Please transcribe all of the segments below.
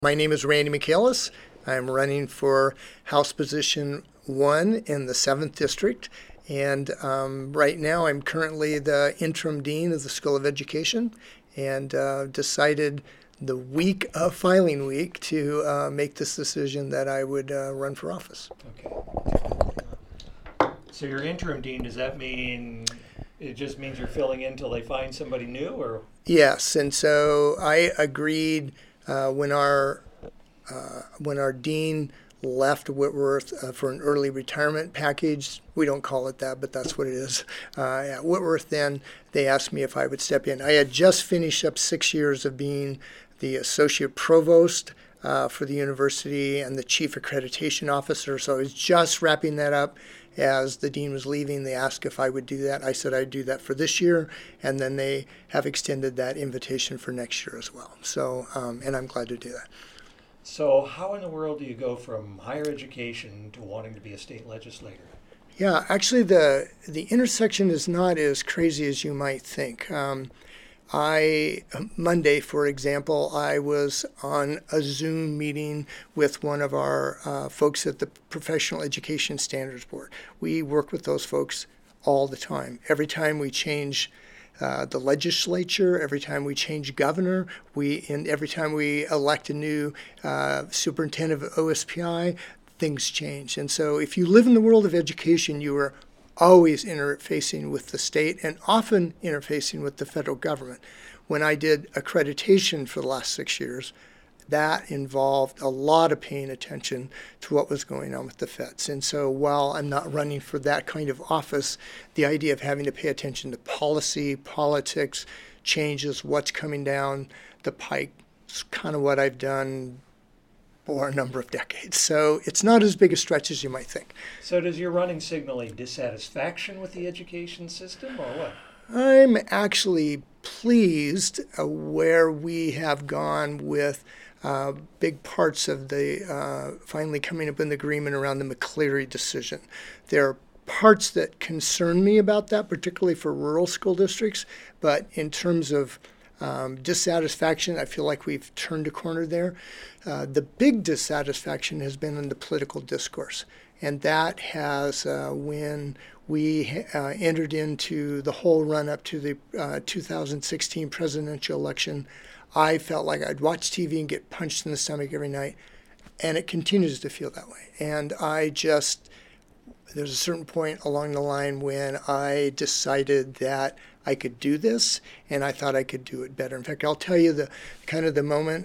My name is Randy Michaelis. I'm running for House Position 1 in the 7th District. And right now I'm currently the interim dean of the School of Education and decided the week of filing week to make this decision that I would run for office. Okay. So you're interim dean, does that mean it just means you're filling in till they find somebody new, or? Yes, and so I agreed when our dean left Whitworth for an early retirement package. We don't call it that, but that's what it is. At Whitworth then, they asked me if I would step in. I had just finished up 6 years of being the associate provost for the university and the chief accreditation officer, so I was just wrapping that up. As the dean was leaving, they asked if I would do that. I said I'd do that for this year, and then they have extended that invitation for next year as well. So, and I'm glad to do that. So how in the world do you go from higher education to wanting to be a state legislator? Yeah, actually, the intersection is not as crazy as you might think. Monday, for example, I was on a Zoom meeting with one of our folks at the Professional Education Standards Board. We work with those folks all the time. Every time we change the legislature, every time we change governor, and every time we elect a new superintendent of OSPI, things change. And so if you live in the world of education, you are always interfacing with the state and often interfacing with the federal government. When I did accreditation for the last 6 years, that involved a lot of paying attention to what was going on with the feds. And so while I'm not running for that kind of office, the idea of having to pay attention to policy, politics, changes, what's coming down the pike, is kind of what I've done for a number of decades. So it's not as big a stretch as you might think. So does your running signal a dissatisfaction with the education system, or what? I'm actually pleased where we have gone with big parts of the finally coming up in the agreement around the McCleary decision. There are parts that concern me about that, particularly for rural school districts, but in terms of dissatisfaction, I feel like we've turned a corner there. The big dissatisfaction has been in the political discourse, and that has when we entered into the whole run-up to the 2016 presidential election. I felt like I'd watch TV and get punched in the stomach every night, and it continues to feel that way. And there's a certain point along the line when I decided that I could do this, and I thought I could do it better. In fact, I'll tell you the moment.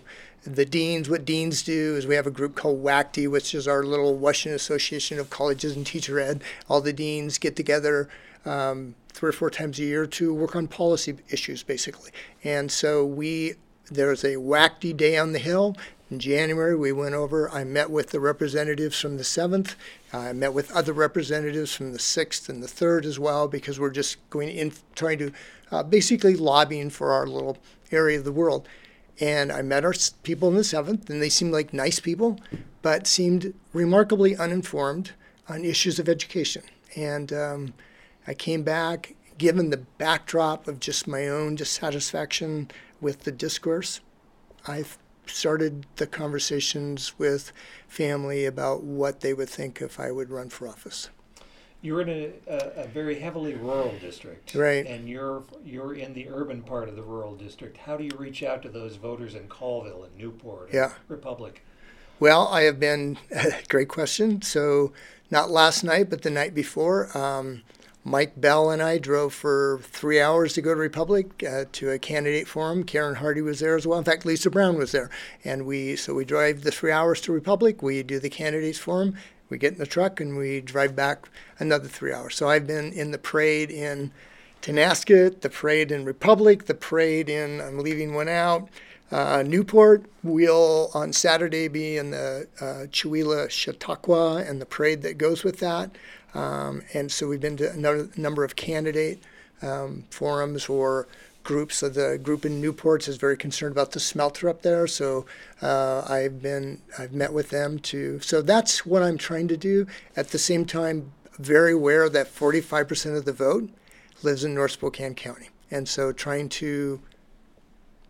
What deans do is we have a group called WACD, which is our little Washington Association of Colleges and Teacher Ed. All the deans get together 3 or 4 times a year to work on policy issues, basically. And so there's a WACD day on the Hill. In January, we went over. I met with the representatives from the 7th. I met with other representatives from the 6th and the 3rd as well, because we're just going in, trying to basically lobbying for our little area of the world. And I met our people in the 7th, and they seemed like nice people, but seemed remarkably uninformed on issues of education. And I came back, given the backdrop of just my own dissatisfaction with the discourse. I've started the conversations with family about what they would think if I would run for office. You're in a very heavily rural district, right? And you're in the urban part of the rural district. How do you reach out to those voters in Colville and Newport and Republic? Well, I have been, great question. So not last night, but the night before, Mike Bell and I drove for 3 hours to go to Republic to a candidate forum. Karen Hardy was there as well. In fact, Lisa Brown was there. And we drive the 3 hours to Republic. We do the candidates forum. We get in the truck and we drive back another 3 hours. So I've been in the parade in Tonasket, the parade in Republic, the parade in, I'm leaving one out, Newport. We'll on Saturday be in the Chewelah Chautauqua and the parade that goes with that. And so we've been to a number of candidate forums or groups. So the group in Newport is very concerned about the smelter up there. So I've met with them too. So that's what I'm trying to do. At the same time, very aware that 45% of the vote lives in North Spokane County. And so trying to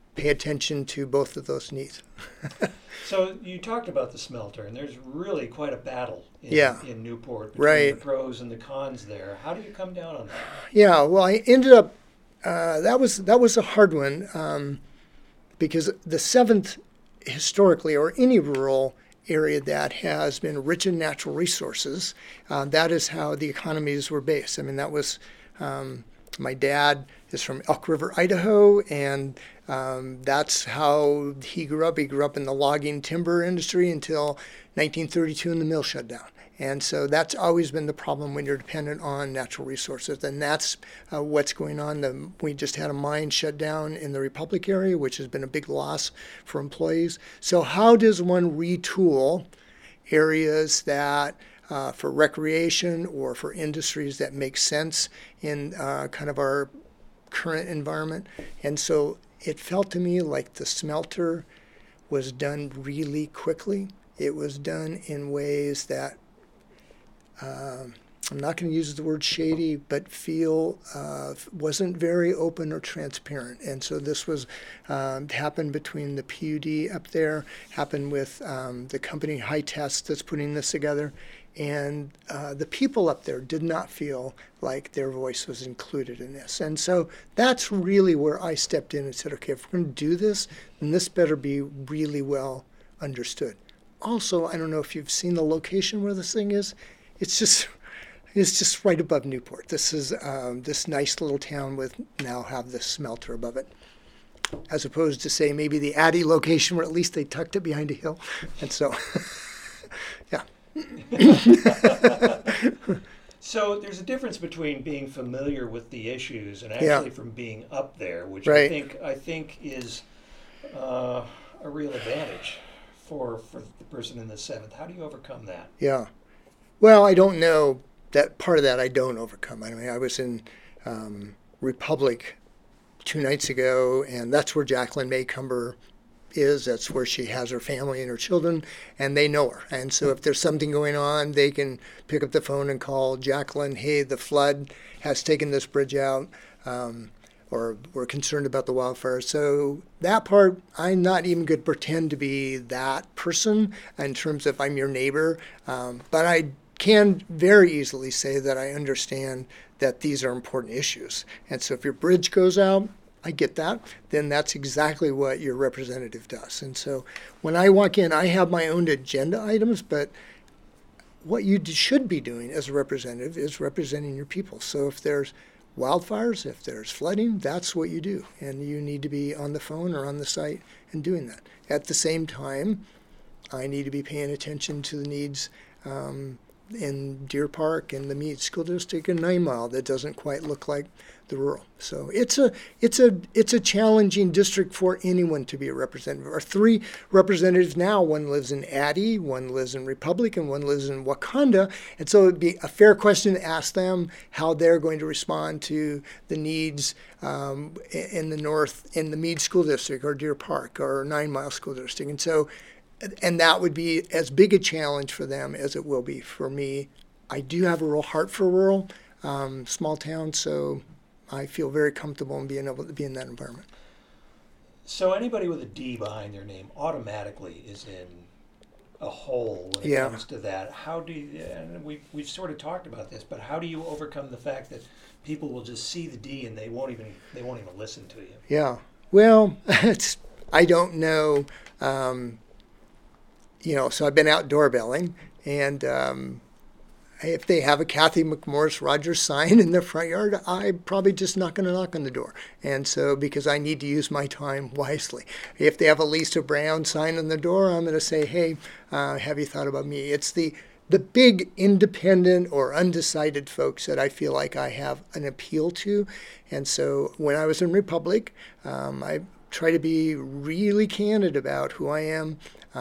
pay attention to both of those needs. So you talked about the smelter, and there's really quite a battle in Newport between Right. the pros and the cons there. How do you come down on that? Yeah, well, I ended up, that was a hard one, because the 7th, historically, or any rural area that has been rich in natural resources, that is how the economies were based. I mean, that was, my dad is from Elk River, Idaho, and that's how he grew up. He grew up in the logging timber industry until 1932 and the mill shut down. And so that's always been the problem when you're dependent on natural resources. And that's what's going on. We just had a mine shut down in the Republic area, which has been a big loss for employees. So how does one retool areas that for recreation or for industries that make sense in kind of our current environment? And so it felt to me like the smelter was done really quickly. It was done in ways that I'm not going to use the word shady, but wasn't very open or transparent. And so this was happened between the PUD up there, happened with the company High Test that's putting this together. And the people up there did not feel like their voice was included in this. And so that's really where I stepped in and said, okay, if we're going to do this, then this better be really well understood. Also, I don't know if you've seen the location where this thing is. It's just right above Newport. This is this nice little town with now have this smelter above it, as opposed to say maybe the Addy location where at least they tucked it behind a hill. And so, yeah. So there's a difference between being familiar with the issues and Yeah. actually from being up there, which Right. I think is a real advantage for the person in the 7th. How do you overcome that? Yeah. Well, I don't know that part of that I don't overcome. I mean, I was in Republic 2 nights ago, and that's where Jacqueline Maycumber is. That's where she has her family and her children, and they know her. And so if there's something going on, they can pick up the phone and call Jacqueline, hey, the flood has taken this bridge out, or we're concerned about the wildfire. So that part, I'm not even going to pretend to be that person in terms of I'm your neighbor, but I can very easily say that I understand that these are important issues. And so if your bridge goes out, I get that, then that's exactly what your representative does. And so when I walk in, I have my own agenda items, but what you should be doing as a representative is representing your people. So if there's wildfires, if there's flooding, that's what you do. And you need to be on the phone or on the site and doing that. At the same time, I need to be paying attention to the needs in Deer Park and the Meade School District and 9 Mile that doesn't quite look like the rural. So it's a challenging district for anyone to be a representative. Our 3 representatives now, one lives in Addy, one lives in Republic, and one lives in Wakanda. And so it'd be a fair question to ask them how they're going to respond to the needs in the north, in the Meade School District or Deer Park or 9 Mile School District. And so and that would be as big a challenge for them as it will be for me. I do have a real heart for rural, small towns, so I feel very comfortable in being able to be in that environment. So anybody with a D behind their name automatically is in a hole when it Yeah. comes to that. How do you, and we've sort of talked about this, but how do you overcome the fact that people will just see the D and they won't even listen to you? Yeah. Well, I don't know. So I've been out doorbelling, and if they have a Kathy McMorris Rogers sign in their front yard, I'm probably just not going to knock on the door. And so, because I need to use my time wisely. If they have a Lisa Brown sign on the door, I'm going to say, hey, have you thought about me? It's the big independent or undecided folks that I feel like I have an appeal to. And so when I was in Republic, I try to be really candid about who I am.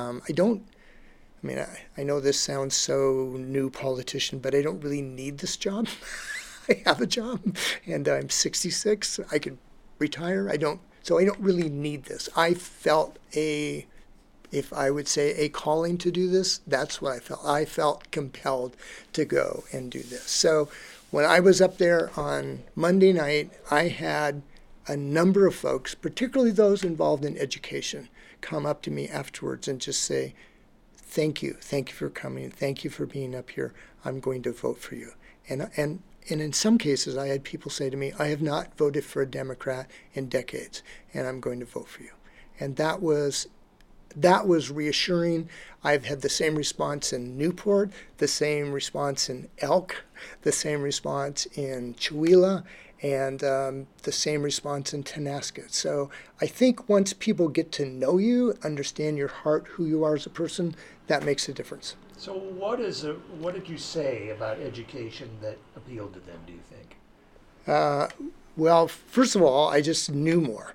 I know this sounds so new politician, but I don't really need this job. I have a job, and I'm 66. I could retire. So I don't really need this. I felt if I would say a calling to do this, that's what I felt. I felt compelled to go and do this. So when I was up there on Monday night, I had a number of folks, particularly those involved in education, come up to me afterwards and just say, thank you for coming, thank you for being up here, I'm going to vote for you. And in some cases, I had people say to me, I have not voted for a Democrat in decades, and I'm going to vote for you. And that was reassuring. I've had the same response in Newport, the same response in Elk, the same response in Chewelah, and the same response in Tonasket. So I think once people get to know you, understand your heart, who you are as a person, that makes a difference. So what did you say about education that appealed to them, do you think? Well, first of all, I just knew more.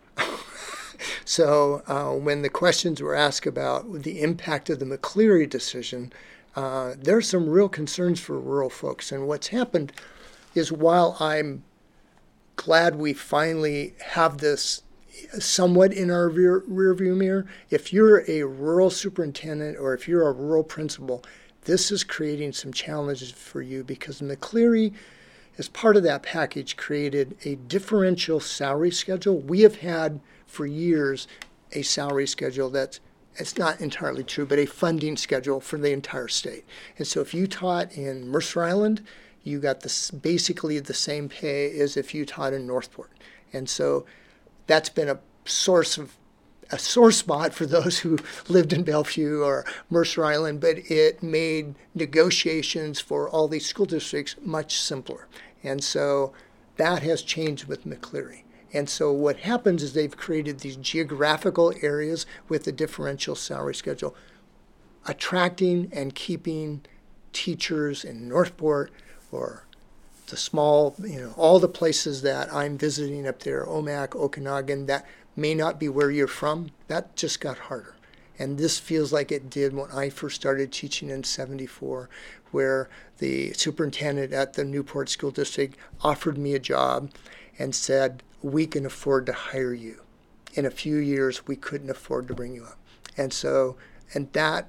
So when the questions were asked about the impact of the McCleary decision, there are some real concerns for rural folks. And what's happened is, while I'm glad we finally have this somewhat in our rearview mirror, if you're a rural superintendent or if you're a rural principal, this is creating some challenges for you, because McCleary, as part of that package, created a differential salary schedule. We have had for years a salary schedule that's, it's not entirely true, but a funding schedule for the entire state. And so if you taught in Mercer Island, you got this basically the same pay as if you taught in Northport. And so that's been a sore spot for those who lived in Bellevue or Mercer Island, but it made negotiations for all these school districts much simpler. And so that has changed with McCleary. And so what happens is they've created these geographical areas with a differential salary schedule, attracting and keeping teachers in Northport or the small, all the places that I'm visiting up there, Omak, Okanagan, that may not be where you're from. That just got harder. And this feels like it did when I first started teaching in '74, where the superintendent at the Newport School District offered me a job and said, we can afford to hire you. In a few years, we couldn't afford to bring you up. And so, and that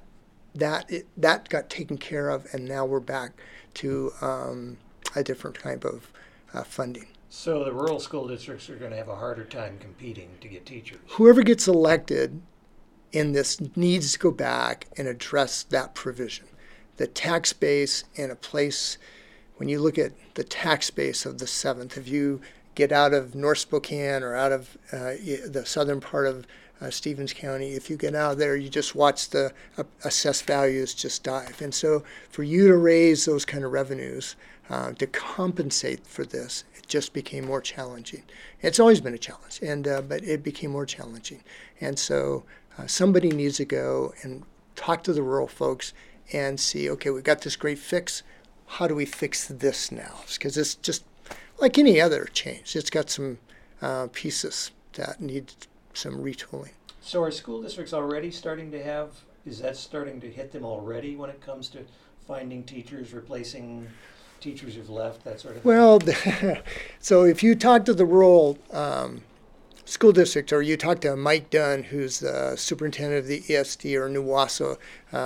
got taken care of, and now we're back to a different type of funding. So the rural school districts are going to have a harder time competing to get teachers. Whoever gets elected in this needs to go back and address that provision. The tax base in a place, when you look at the tax base of the 7th, if you get out of North Spokane or out of the southern part of Stevens County, if you get out of there, you just watch the assessed values just dive. And so for you to raise those kind of revenues to compensate for this, it just became more challenging. It's always been a challenge, but it became more challenging. And so somebody needs to go and talk to the rural folks and see, okay, we've got this great fix. How do we fix this now? Because it's just like any other change. It's got some pieces that need some retooling. So are school districts already starting to have, is that starting to hit them already when it comes to finding teachers, replacing teachers who've left, that sort of thing? Well, so if you talk to the rural school district, or you talk to Mike Dunn, who's the superintendent of the ESD, or New Wausau,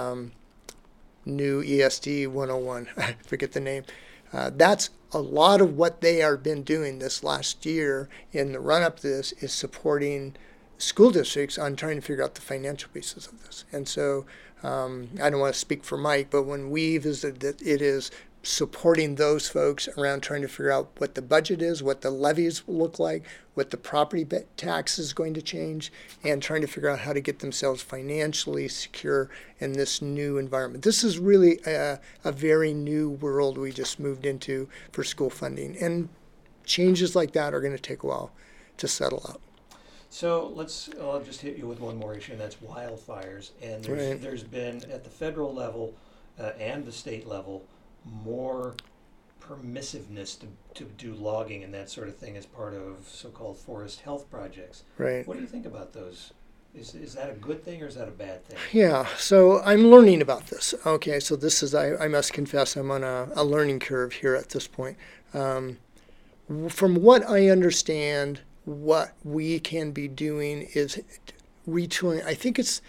New ESD 101, I forget the name, that's a lot of what they have been doing this last year in the run-up to this is supporting school districts on trying to figure out the financial pieces of this. And so I don't want to speak for Mike, but when we visited it is supporting those folks around trying to figure out what the budget is, what the levies will look like, what the property tax is going to change, and trying to figure out how to get themselves financially secure in this new environment. This is really a very new world we just moved into for school funding, and changes like that are going to take a while to settle out. So I'll just hit you with one more issue, and that's wildfires. And there's been, at the federal level and the state level, more permissiveness to do logging and that sort of thing as part of so-called forest health projects. Right. What do you think about those? Is that a good thing or is that a bad thing? Yeah, so I'm learning about this. Okay, so this is, I must confess, I'm on a learning curve here at this point. From what I understand, what we can be doing is retooling. I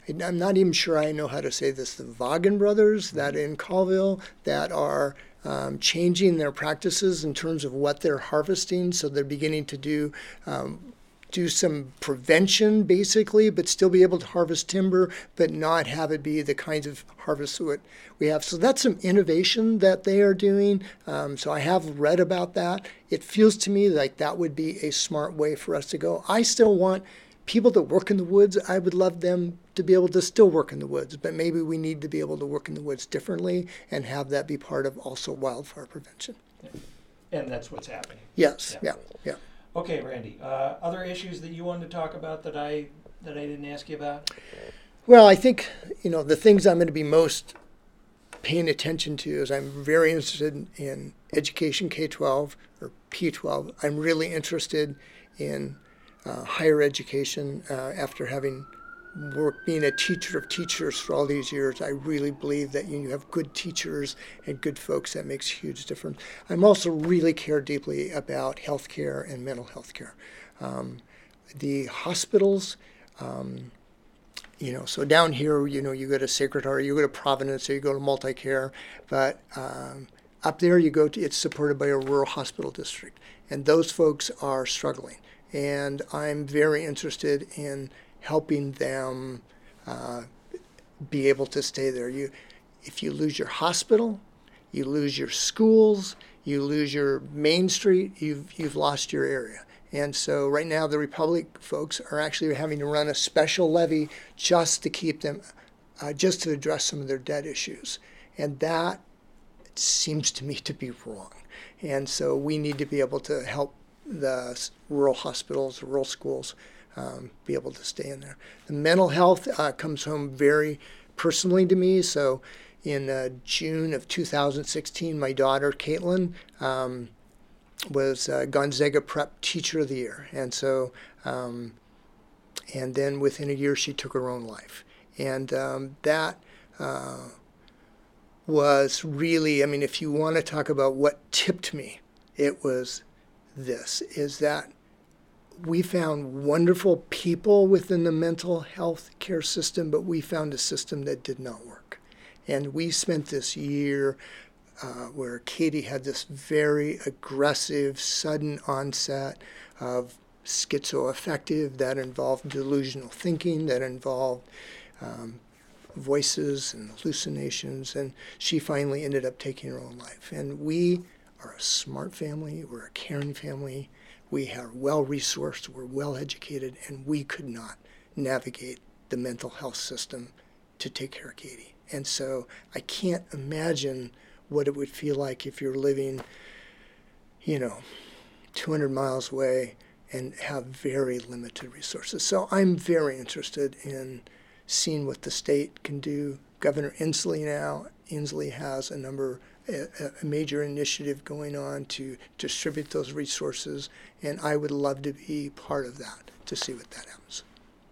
I'm not even sure I know how to say this, the Vaughan brothers that in Colville that are changing their practices in terms of what they're harvesting. So they're beginning to do some prevention basically, but still be able to harvest timber, but not have it be the kinds of harvest that we have. So that's some innovation that they are doing. So I have read about that. It feels to me like that would be a smart way for us to go. I still want people that work in the woods, I would love them to be able to still work in the woods, but maybe we need to be able to work in the woods differently and have that be part of also wildfire prevention. And that's what's happening. Yes, yeah. Okay, Randy, other issues that you wanted to talk about that I didn't ask you about? Well, I think, the things I'm going to be most paying attention to is I'm very interested in education K-12 or P-12. I'm really interested in higher education after having worked being a teacher of teachers for all these years. I really believe that you have good teachers and good folks. That makes a huge difference. I'm also really care deeply about healthcare and mental health care. The hospitals, so down here, you go to Sacred Heart, you go to Providence, or you go to Multicare, but up there it's supported by a rural hospital district, and those folks are struggling. And I'm very interested in helping them be able to stay there. If you lose your hospital, you lose your schools, you lose your main street, you've lost your area. And so right now the Republic folks are actually having to run a special levy just to keep them, just to address some of their debt issues. And that seems to me to be wrong. And so we need to be able to help the rural hospitals, the rural schools, be able to stay in there. The mental health comes home very personally to me. So in June of 2016, my daughter, Caitlin, was Gonzaga Prep Teacher of the Year. And so, and then within a year, she took her own life. And that was really, if you want to talk about what tipped me, it was this, is that we found wonderful people within the mental health care system, but we found a system that did not work. And we spent this year where Katie had this very aggressive, sudden onset of schizoaffective that involved delusional thinking, that involved voices and hallucinations, and she finally ended up taking her own life. And we are a smart family, we're a caring family, we are well-resourced, we're well-educated, and we could not navigate the mental health system to take care of Katie. And so I can't imagine what it would feel like if you're living, 200 miles away and have very limited resources. So I'm very interested in seeing what the state can do. Governor Inslee has a major initiative going on to distribute those resources, and I would love to be part of that, to see what that happens.